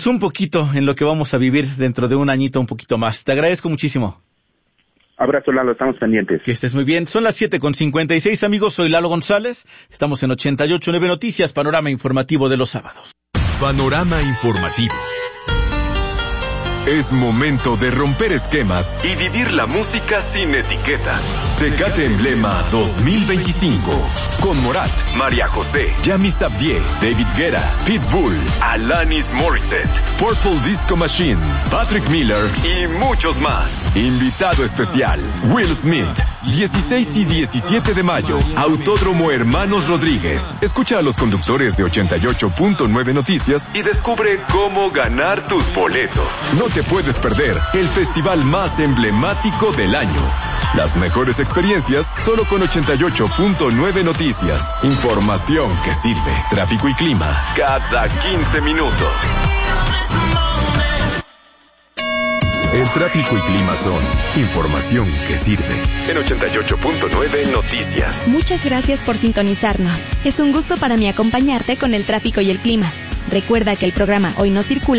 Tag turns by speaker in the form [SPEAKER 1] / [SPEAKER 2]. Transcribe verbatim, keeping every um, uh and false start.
[SPEAKER 1] un poquito en lo que vamos a vivir dentro de un añito, un poquito más. Te agradezco muchísimo.
[SPEAKER 2] Abrazo, Lalo, estamos pendientes.
[SPEAKER 1] Que estés muy bien. Son las siete con cincuenta y seis, amigos. Soy Lalo González. Estamos en ochenta y ocho punto nueve Noticias, panorama informativo de los sábados.
[SPEAKER 3] Panorama informativo. Es momento de romper esquemas y vivir la música sin etiquetas. Tecate Emblema dos mil veinticinco. Con Morat, María José, Yami Sabdier, David Guetta, Pitbull, Alanis Morissette, Purple Disco Machine, Patrick Miller y muchos más. Invitado especial, Will Smith. dieciséis y diecisiete de mayo, Autódromo Hermanos Rodríguez. Escucha a los conductores de ochenta y ocho punto nueve Noticias y descubre cómo ganar tus boletos. No te puedes perder el festival más emblemático del año. Las mejores experiencias solo con ochenta y ocho punto nueve Noticias. Información que sirve. Tráfico y clima cada quince minutos. El tráfico y clima son información que sirve. En ochenta y ocho punto nueve Noticias.
[SPEAKER 4] Muchas gracias por sintonizarnos. Es un gusto para mí acompañarte con el tráfico y el clima. Recuerda que el programa Hoy No Circula